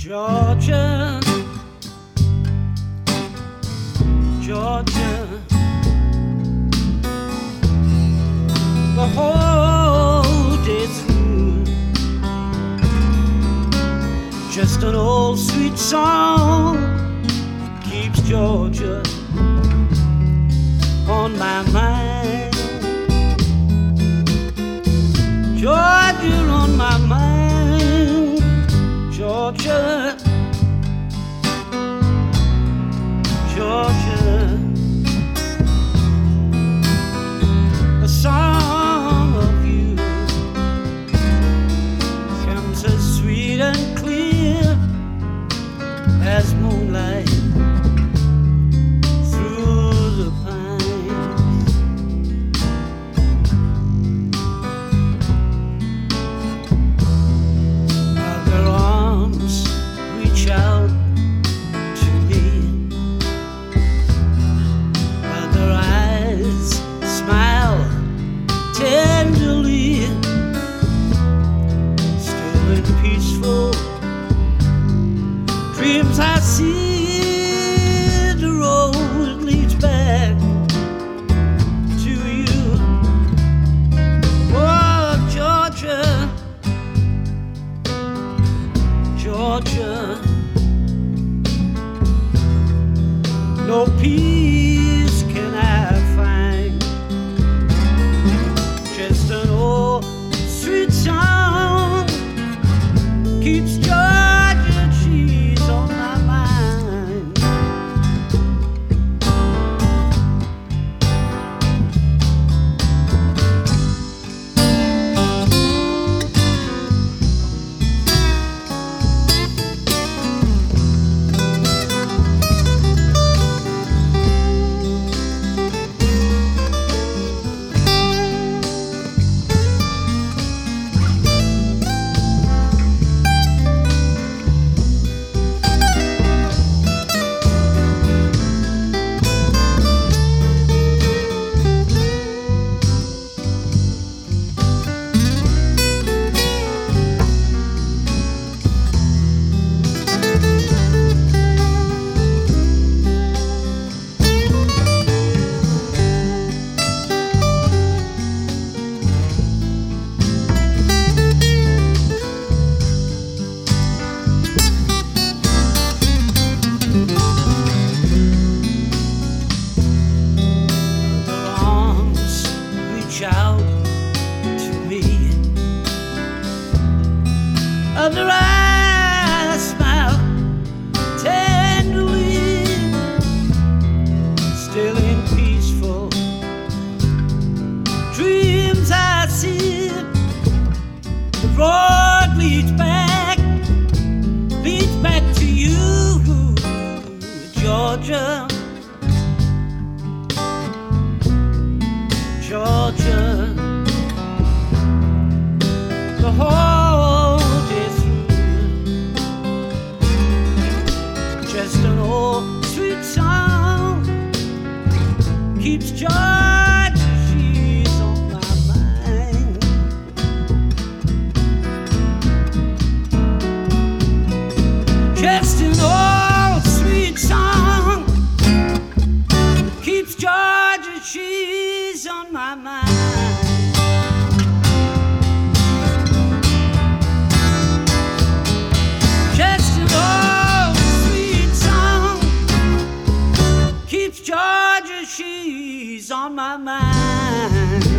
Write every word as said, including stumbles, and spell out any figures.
Georgia, Georgia, the whole day through, just an old sweet song keeps Georgia on my mind. Georgia on my mind, Georgia, Georgia, a song of you comes as sweet and clear as moonlight through the pines. Other arms reach out to me, other eyes smile tenderly, still in peaceful dreams I see the road leads back to you. Oh, Georgia, Georgia, no peace can I find, just an old sweet song keeps Georgia cheese on my mind. Out to me, other eyes smile tenderly, still in peaceful dreams I see the road leads back, leads back to you, Georgia, Georgia, the whole day through, just an old sweet song keeps Georgia, she's on my mind. Just an old sweet song keeps Georgia, she's on my mind. Just an old sweet song keeps Georgia, she's on my mind.